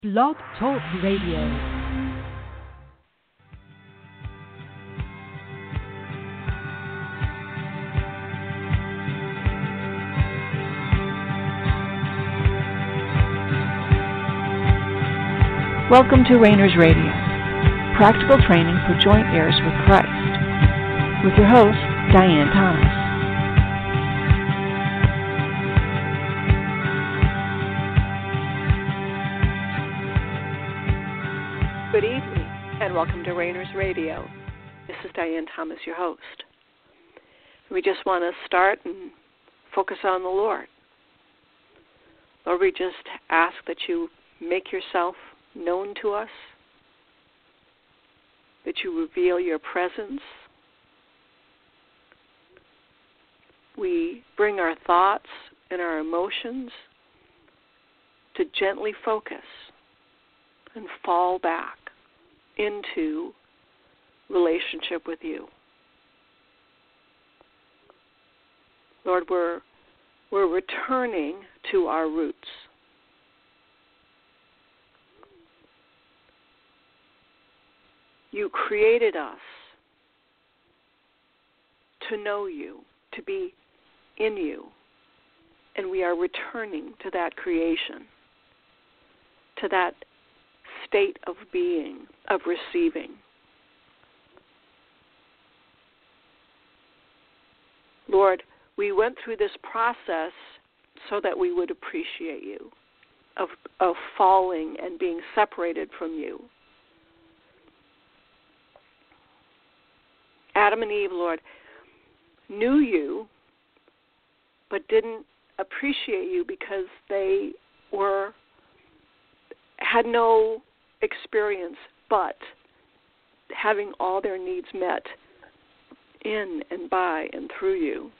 Blog Talk Radio. Welcome to Rainers Radio, practical training for joint heirs with Christ, with your host, Diane Thomas. Good evening, and welcome to Rainers Radio. This is Diane Thomas, your host. We just want to start and focus on the Lord. Lord, we just ask that you make yourself known to us, that you reveal your presence. We bring our thoughts and our emotions to gently focus and fall back into relationship with you. Lord, we're returning to our roots. You created us to know you, to be in you, and we are returning to that creation, to that state of being, of receiving. Lord, we went through this process so that we would appreciate you, of falling and being separated from you. Adam and Eve, Lord, knew you, but didn't appreciate you because they had no experience but having all their needs met in and by and through you.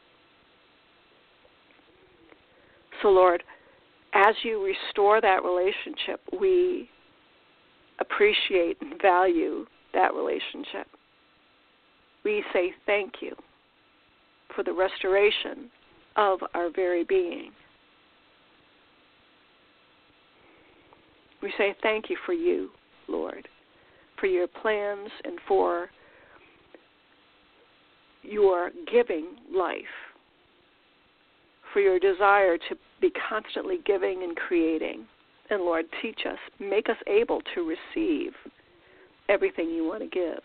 So, Lord, as you restore that relationship, we appreciate and value that relationship. We say thank you for the restoration of our very being. We say thank you for you, Lord, for your plans and for your giving life, for your desire to be constantly giving and creating. And Lord, teach us, make us able to receive everything you want to give.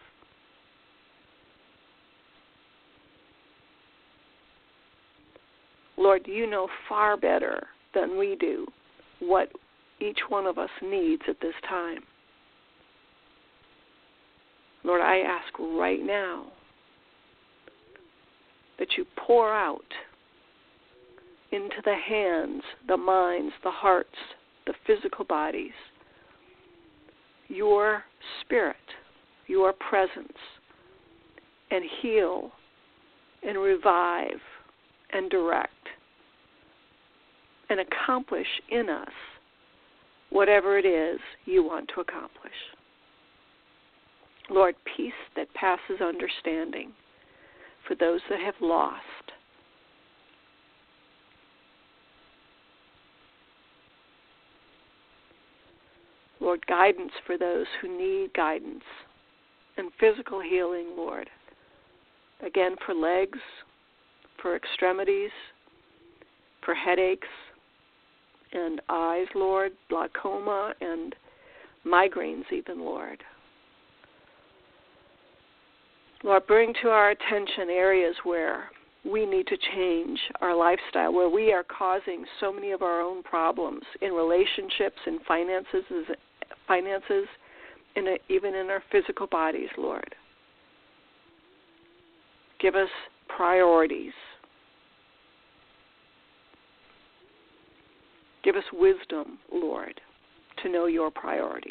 Lord, you know far better than we do what each one of us needs at this time. Lord, I ask right now that you pour out into the hands, the minds, the hearts, the physical bodies, your spirit, your presence, and heal and revive and direct and accomplish in us whatever it is you want to accomplish. Lord, peace that passes understanding for those that have lost. Lord, guidance for those who need guidance, and physical healing, Lord. Again, for legs, for extremities, for headaches and eyes, Lord, glaucoma and migraines even, Lord. Lord, bring to our attention areas where we need to change our lifestyle, where we are causing so many of our own problems in relationships and finances, even in our physical bodies, Lord. Give us priorities. Give us wisdom, Lord, to know your priorities.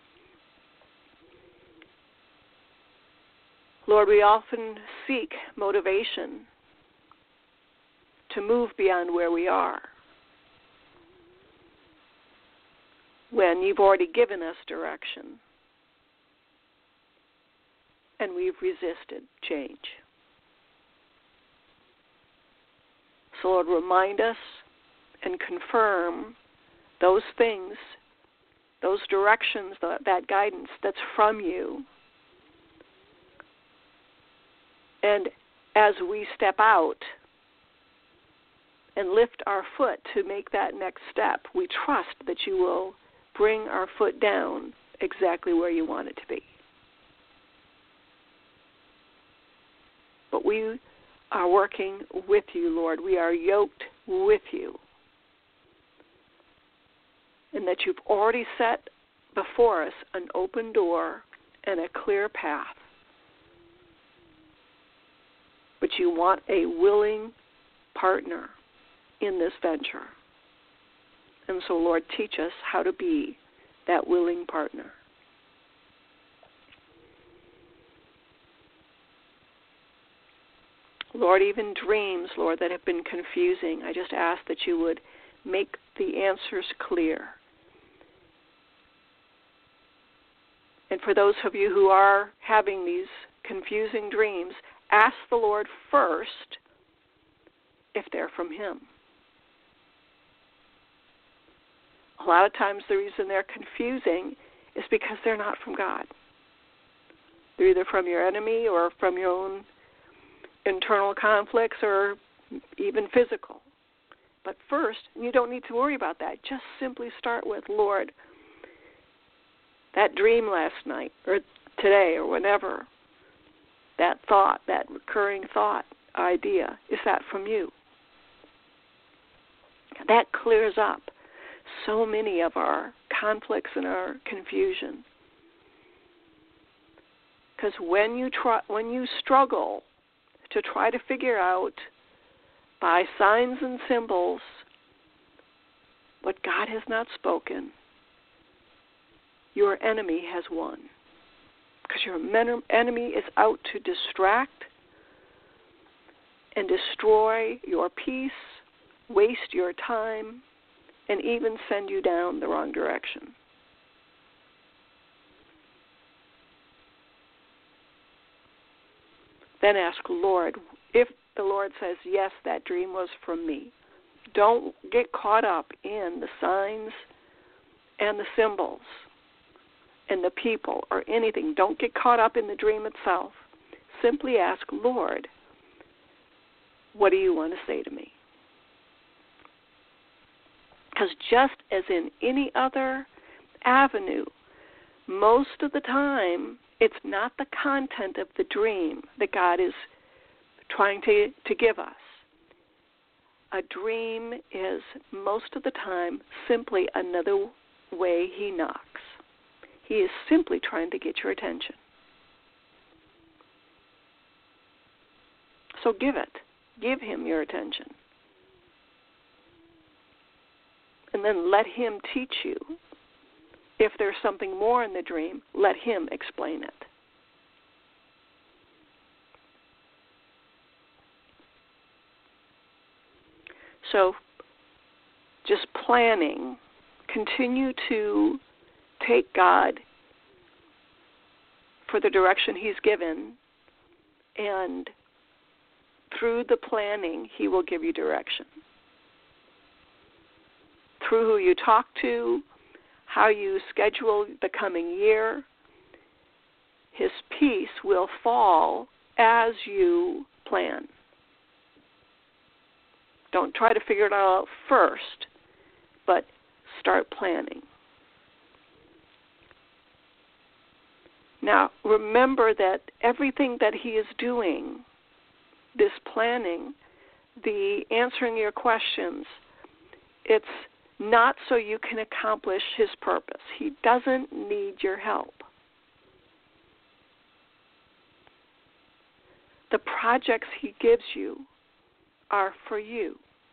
Lord, we often seek motivation to move beyond where we are when you've already given us direction and we've resisted change. So, Lord, remind us and confirm those things those directions, that guidance that's from you. And as we step out and lift our foot to make that next step, we trust that you will bring our foot down exactly where you want it to be. But we are working with you, Lord. We are yoked with you. And that you've already set before us an open door and a clear path. But you want a willing partner in this venture. And so, Lord, teach us how to be that willing partner. Lord, even dreams, Lord, that have been confusing, I just ask that you would make the answers clear. And for those of you who are having these confusing dreams, ask the Lord first if they're from Him. A lot of times the reason they're confusing is because they're not from God. They're either from your enemy or from your own internal conflicts or even physical. But first, you don't need to worry about that. Just simply start with, Lord, that dream last night or today or whenever, that thought, that recurring thought, idea, is that from you? That clears up so many of our conflicts and our confusion. Because when you struggle to try to figure out by signs and symbols what God has not spoken, your enemy has won. Because your enemy is out to distract and destroy your peace, waste your time, and even send you down the wrong direction. Then ask, Lord, if the Lord says, yes, that dream was from me, don't get caught up in the signs and the symbols and the people or anything. Don't get caught up in the dream itself. Simply ask, Lord, what do you want to say to me? Because just as in any other avenue, most of the time, it's not the content of the dream that God is trying to give us. A dream is, most of the time, simply another way He knocks. He is simply trying to get your attention. So give it. Give Him your attention. And then let Him teach you. If there's something more in the dream, let Him explain it. So, just planning, continue to take God for the direction He's given, and through the planning, He will give you direction. Through who you talk to, how you schedule the coming year, His peace will fall as you plan. Don't try to figure it out first, but start planning. Now, remember that everything that He is doing, this planning, the answering your questions, it's not so you can accomplish His purpose. He doesn't need your help. The projects He gives you are for you.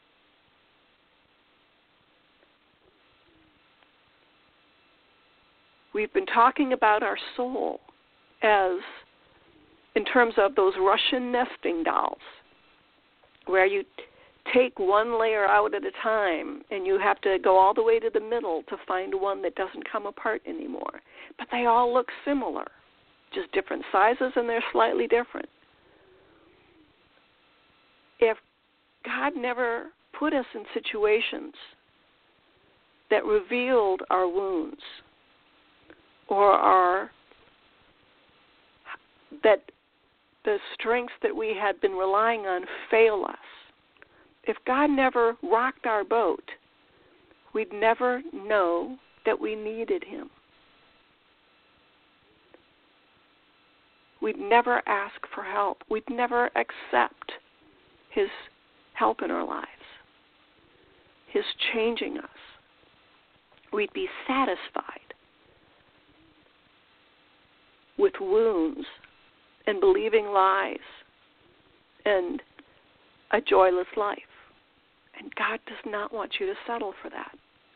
We've been talking about our soul as in terms of those Russian nesting dolls, where you take one layer out at a time and you have to go all the way to the middle to find one that doesn't come apart anymore. But they all look similar, just different sizes, and they're slightly different. If God never put us in situations that revealed our wounds, or that the strengths that we had been relying on fail us, if God never rocked our boat, we'd never know that we needed Him. We'd never ask for help. We'd never accept His help in our lives, His changing us. We'd be satisfied with wounds and believing lies and a joyless life. And God does not want you to settle for that.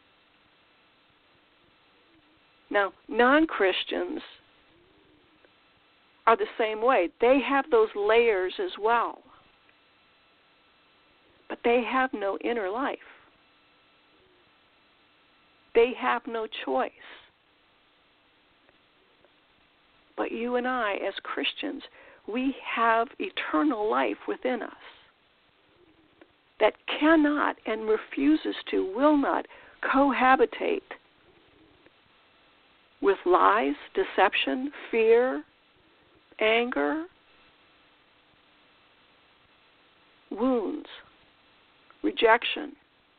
Now, non-Christians are the same way. They have those layers as well. But they have no inner life. They have no choice. But you and I, as Christians, we have eternal life within us that cannot and refuses to, will not cohabitate with lies, deception, fear, anger, wounds, rejection.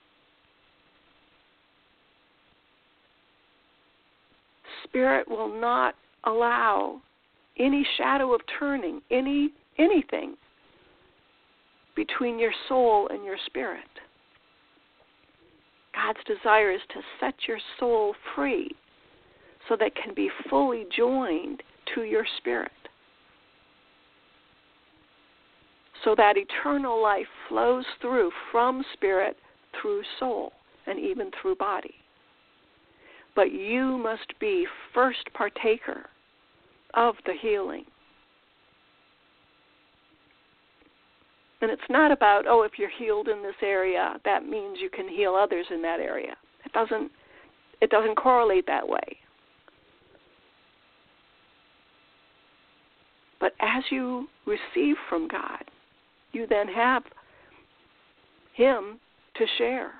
Spirit will not allow any shadow of turning, anything between your soul and your spirit. God's desire is to set your soul free so that it can be fully joined to your spirit, so that eternal life flows through from spirit through soul and even through body. But you must be first partaker of the healing. And it's not about, if you're healed in this area, that means you can heal others in that area. It doesn't correlate that way. But as you receive from God, you then have Him to share.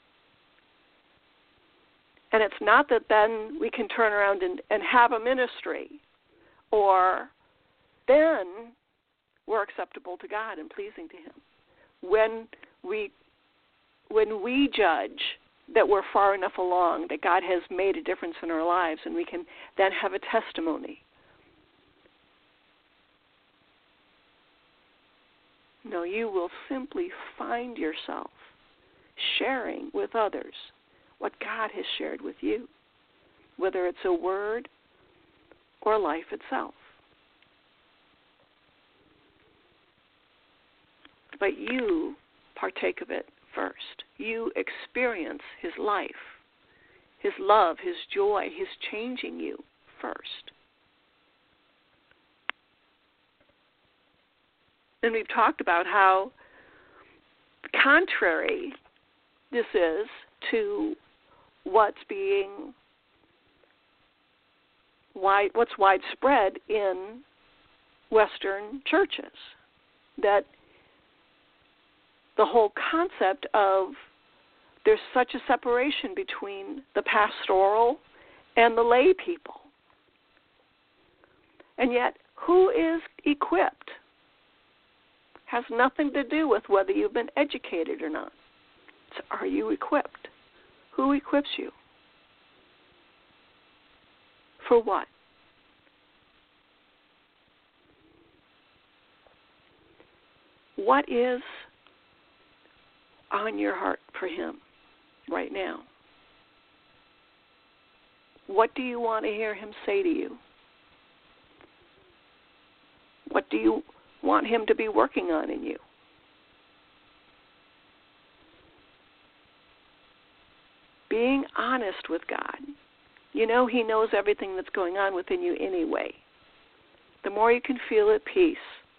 And it's not that then we can turn around and have a ministry, or then we're acceptable to God and pleasing to Him. When we judge that we're far enough along, that God has made a difference in our lives, and we can then have a testimony. No, you will simply find yourself sharing with others what God has shared with you, whether it's a word or life itself. But you partake of it first. You experience His life, His love, His joy, His changing you first. And we've talked about how contrary this is to what's widespread in Western churches, that the whole concept of there's such a separation between the pastoral and the lay people. And yet, who is equipped has nothing to do with whether you've been educated or not. So are you equipped? Who equips you? For what? What is on your heart for Him right now? What do you want to hear Him say to you? What do you want Him to be working on in you? Being honest with God. You know He knows everything that's going on within you anyway. The more you can feel at peace,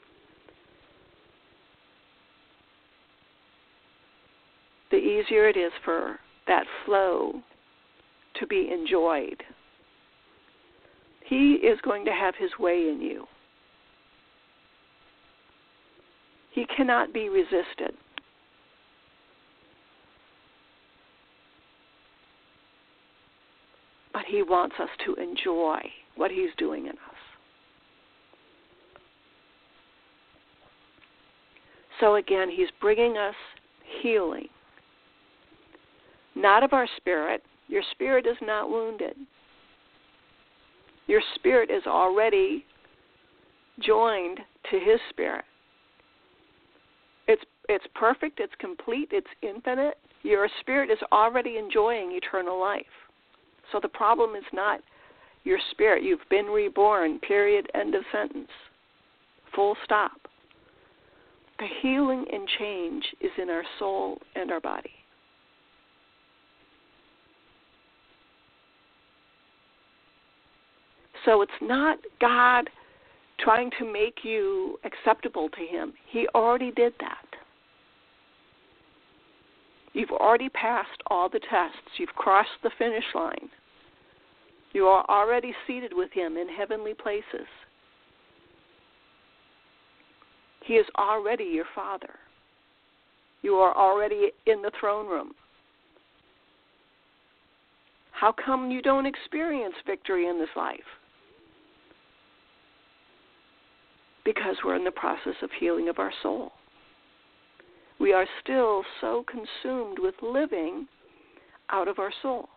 the easier it is for that flow to be enjoyed. He is going to have His way in you. He cannot be resisted. but he wants us to enjoy what he's doing in us. So again, he's bringing us healing, not of our spirit. Your spirit is not wounded. Your spirit is already joined to his spirit. It's perfect, it's complete, it's infinite. Your spirit is already enjoying eternal life. So the problem is not your spirit. You've been reborn, period, end of sentence, full stop. The healing and change is in our soul and our body. So it's not God trying to make you acceptable to him. He already did that. You've already passed all the tests. You've crossed the finish line. You are already seated with him in heavenly places. He is already your Father. You are already in the throne room. How come you don't experience victory in this life? Because we're in the process of healing of our soul. We are still so consumed with living out of our soul.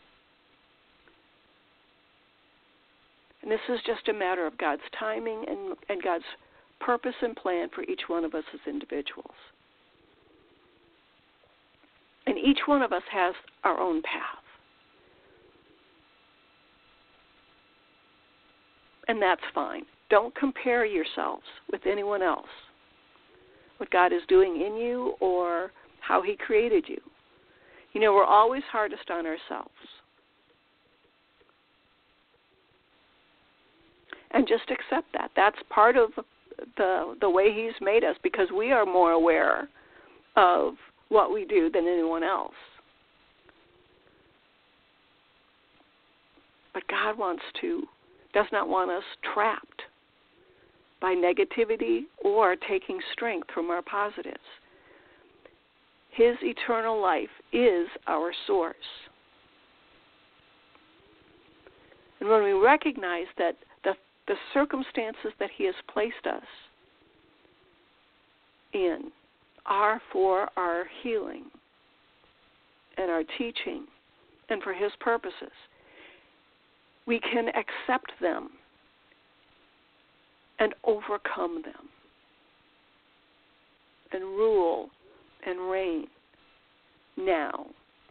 And this is just a matter of God's timing and God's purpose and plan for each one of us as individuals. And each one of us has our own path. And that's fine. Don't compare yourselves with anyone else, what God is doing in you or how he created you. You know, we're always hardest on ourselves. And just accept that. That's part of the way he's made us, because we are more aware of what we do than anyone else. But God does not want us trapped by negativity or taking strength from our positives. His eternal life is our source. And when we recognize that the circumstances that he has placed us in are for our healing and our teaching and for his purposes, we can accept them and overcome them and rule and reign now.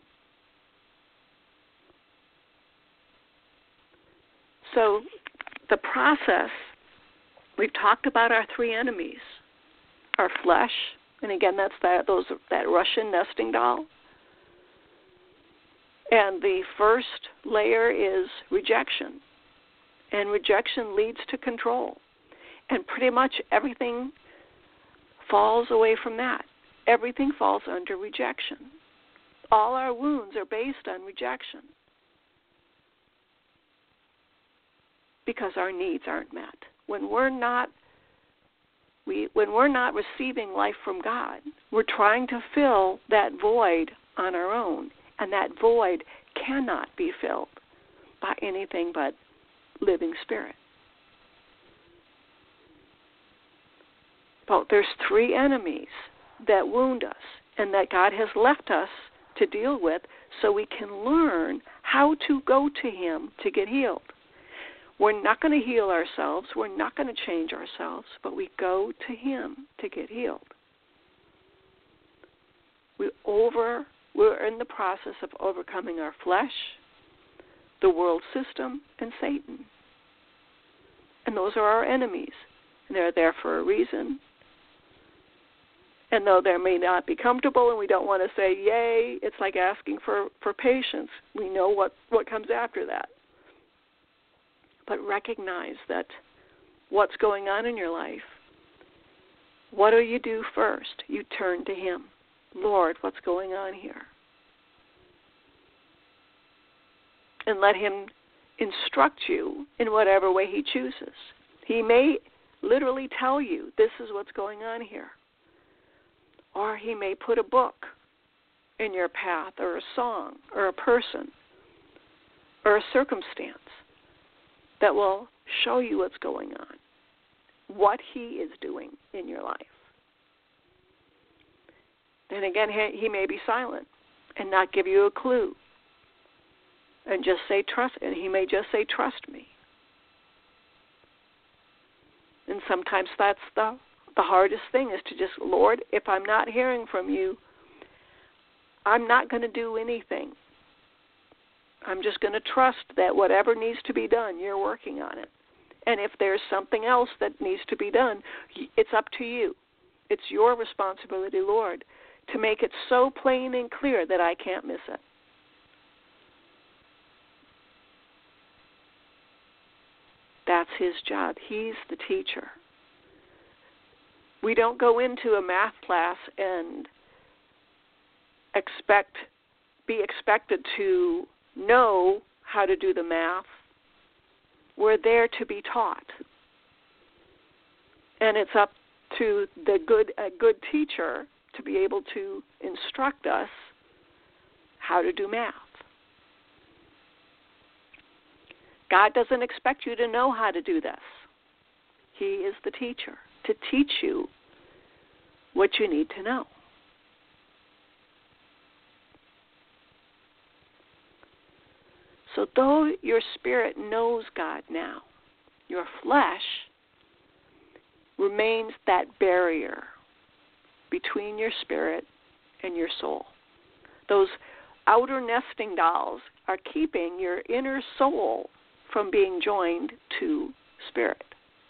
So the process, we've talked about our three enemies, our flesh, and again that's that Russian nesting doll. And the first layer is rejection. And rejection leads to control. And pretty much everything falls away from that. Everything falls under rejection. All our wounds are based on rejection, because our needs aren't met. When we're not receiving life from God, we're trying to fill that void on our own, and that void cannot be filled by anything but living spirit. But there's three enemies that wound us and that God has left us to deal with so we can learn how to go to him to get healed. We're not going to heal ourselves. We're not going to change ourselves, but we go to him to get healed. We're in the process of overcoming our flesh, the world system, and Satan. And those are our enemies. And they're there for a reason. And though they may not be comfortable and we don't want to say, yay, it's like asking for patience. We know what comes after that. But recognize that what's going on in your life, what do you do first? You turn to him. Lord, what's going on here? And let him instruct you in whatever way he chooses. He may literally tell you, this is what's going on here. Or he may put a book in your path, or a song, or a person, or a circumstance that will show you what's going on, what He is doing in your life. Then again, He may be silent and not give you a clue and just say, trust, and He may just say, trust me. And sometimes that's the hardest thing, is to just, Lord, if I'm not hearing from you, I'm not going to do anything. I'm just going to trust that whatever needs to be done, you're working on it. And if there's something else that needs to be done, it's up to you. It's your responsibility, Lord, to make it so plain and clear that I can't miss it. That's His job. He's the teacher. We don't go into a math class and be expected to know how to do the math. We're there to be taught. And it's up to a good teacher to be able to instruct us how to do math. God doesn't expect you to know how to do this. He is the teacher to teach you what you need to know. So though your spirit knows God now, your flesh remains that barrier between your spirit and your soul. Those outer nesting dolls are keeping your inner soul from being joined to spirit.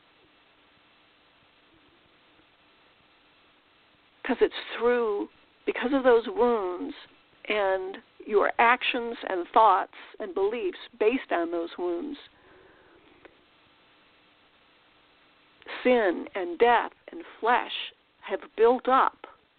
Because of those wounds and your actions and thoughts and beliefs based on those wounds, sin and death and flesh have built up.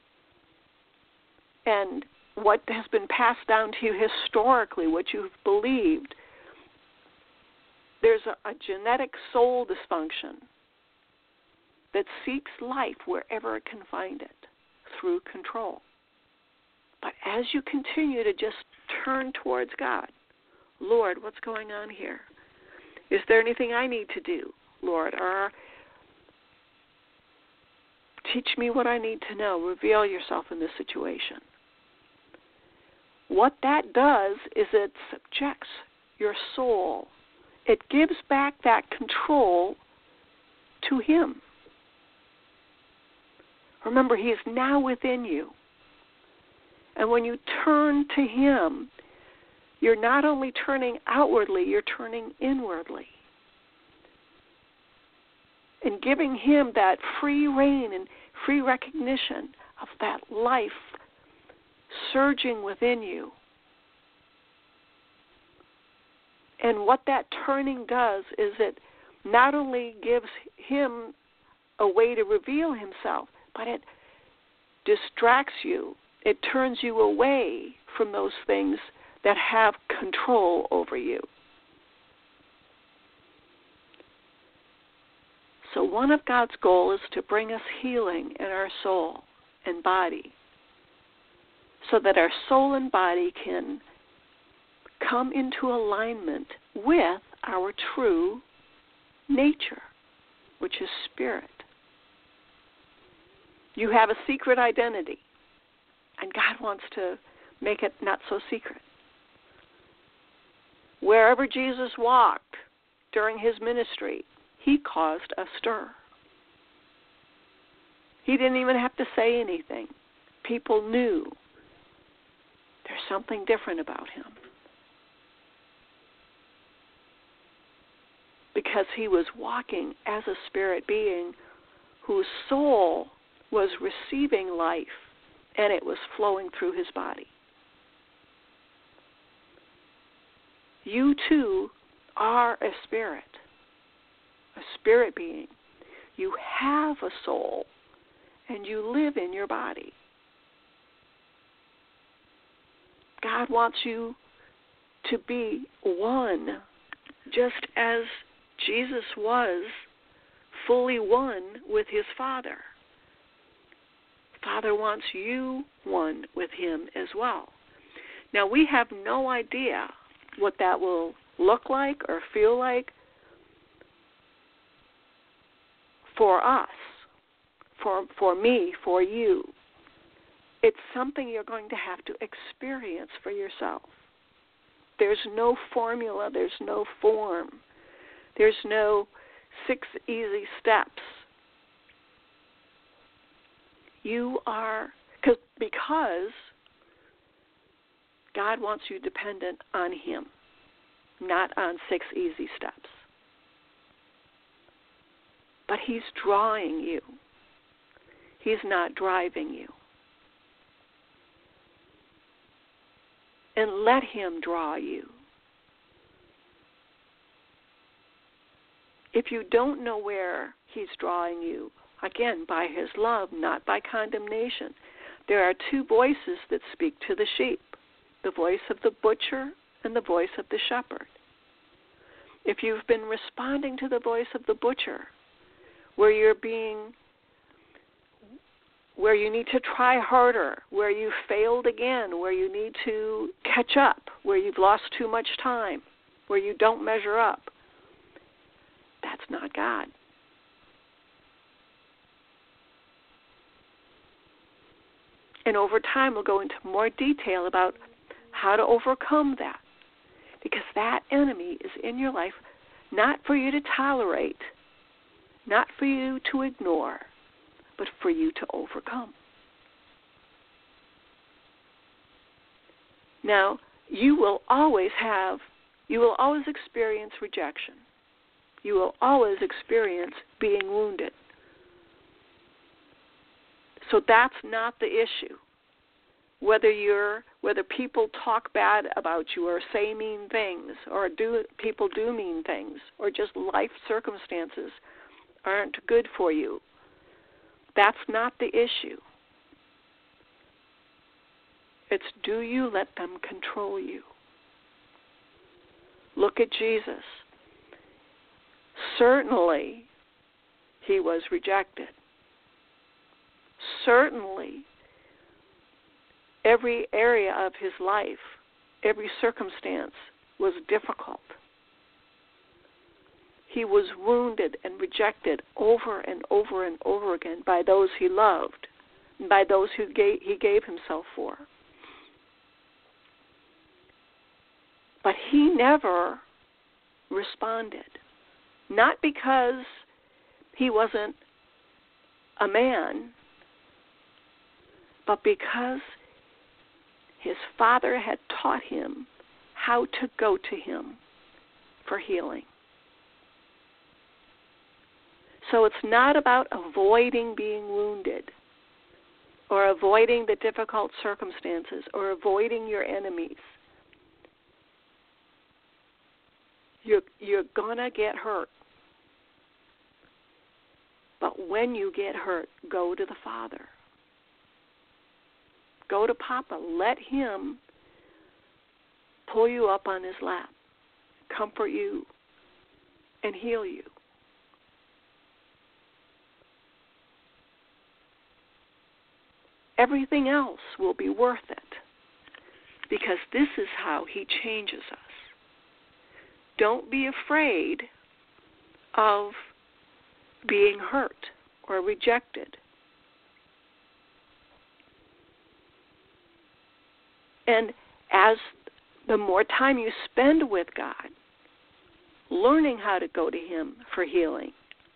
And what has been passed down to you historically, what you've believed, there's a genetic soul dysfunction that seeks life wherever it can find it through control. But as you continue to just turn towards God, Lord, what's going on here? Is there anything I need to do, Lord? Or teach me what I need to know. Reveal yourself in this situation. What that does is it subjects your soul. It gives back that control to Him. Remember, He is now within you. And when you turn to Him, you're not only turning outwardly, you're turning inwardly. And giving Him that free reign and free recognition of that life surging within you. And what that turning does is it not only gives Him a way to reveal Himself, but it distracts you. It turns you away from those things that have control over you. So one of God's goals is to bring us healing in our soul and body, so that our soul and body can come into alignment with our true nature, which is spirit. You have a secret identity, and God wants to make it not so secret. Wherever Jesus walked during His ministry, He caused a stir. He didn't even have to say anything. People knew there's something different about Him. Because He was walking as a spirit being whose soul was receiving life, and it was flowing through His body. You too are a spirit being. You have a soul, and you live in your body. God wants you to be one, just as Jesus was fully one with His Father. Father wants you one with Him as well. Now, we have no idea what that will look like or feel like for us, for me, for you. It's something you're going to have to experience for yourself. There's no formula. There's no form. There's no 6 easy steps. You are, because God wants you dependent on Him, not on 6 easy steps. But He's drawing you. He's not driving you. And let Him draw you. If you don't know where He's drawing you, again, by His love, not by condemnation, there are 2 voices that speak to the sheep, the voice of the butcher and the voice of the shepherd. If you've been responding to the voice of the butcher, where you need to try harder, where you failed again, where you need to catch up, where you've lost too much time, where you don't measure up, that's not God. And over time, we'll go into more detail about how to overcome that. Because that enemy is in your life not for you to tolerate, not for you to ignore, but for you to overcome. Now, you will always experience rejection. You will always experience being wounded. So that's not the issue. Whether people talk bad about you or say mean things or people do mean things or just life circumstances aren't good for you, that's not the issue. It's, do you let them control you? Look at Jesus. Certainly, He was rejected. Certainly, every area of His life, every circumstance was difficult. He was wounded and rejected over and over and over again by those He loved, and by those who He gave Himself for. But He never responded. Not because He wasn't a man, but because His Father had taught Him how to go to Him for healing. So it's not about avoiding being wounded or avoiding the difficult circumstances or avoiding your enemies. You're going to get hurt. But when you get hurt, go to the Father. Go to Papa. Let Him pull you up on His lap, comfort you, and heal you. Everything else will be worth it, because this is how He changes us. Don't be afraid of being hurt or rejected. And as the more time you spend with God, learning how to go to Him for healing,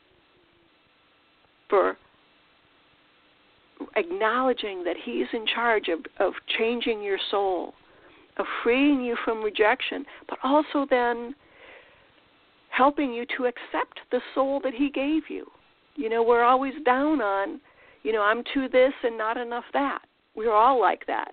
for acknowledging that He's in charge of changing your soul, of freeing you from rejection, but also then helping you to accept the soul that He gave you. You know, we're always down on, I'm too this and not enough that. We're all like that.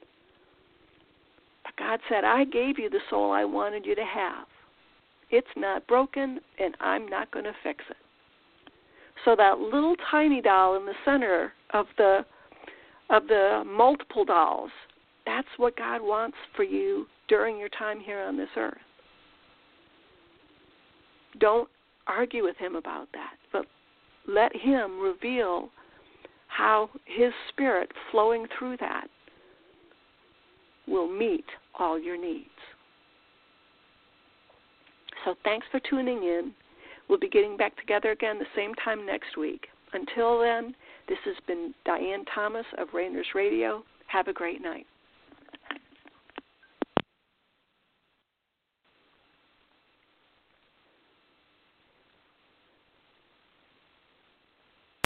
But God said, I gave you the soul I wanted you to have. It's not broken, and I'm not going to fix it. So that little tiny doll in the center of the multiple dolls, that's what God wants for you during your time here on this earth. Don't argue with Him about that, but let Him reveal how His Spirit flowing through that will meet all your needs. So thanks for tuning in. We'll be getting back together again the same time next week. Until then, this has been Diane Thomas of Rainers Radio. Have a great night.